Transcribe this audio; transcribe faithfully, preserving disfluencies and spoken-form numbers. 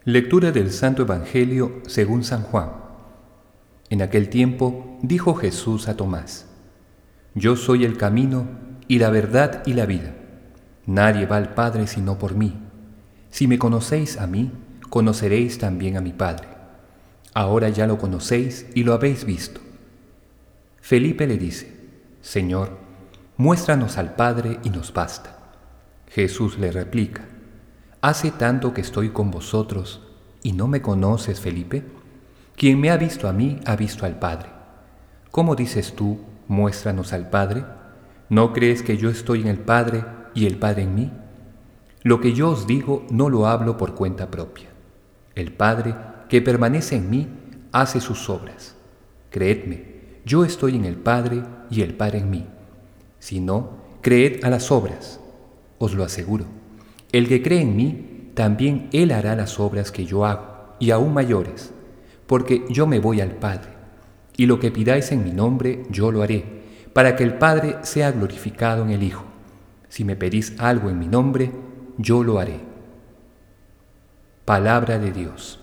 Lectura del Santo Evangelio según San Juan. En aquel tiempo dijo Jesús a Tomás: Yo soy el camino y la verdad y la vida. Nadie va al Padre sino por mí. Si me conocéis a mí, conoceréis también a mi Padre. Ahora ya lo conocéis y lo habéis visto. Felipe le dice: Señor, muéstranos al Padre y nos basta. Jesús le replica: ¿Hace tanto que estoy con vosotros y no me conoces, Felipe? Quien me ha visto a mí ha visto al Padre. ¿Cómo dices tú, muéstranos al Padre? ¿No crees que yo estoy en el Padre y el Padre en mí? Lo que yo os digo no lo hablo por cuenta propia. El Padre, que permanece en mí, hace sus obras. Creedme, yo estoy en el Padre y el Padre en mí. Si no, creed a las obras. Os lo aseguro. El que cree en mí, también él hará las obras que yo hago, y aún mayores, porque yo me voy al Padre, y lo que pidáis en mi nombre yo lo haré, para que el Padre sea glorificado en el Hijo. Si me pedís algo en mi nombre, yo lo haré. Palabra de Dios.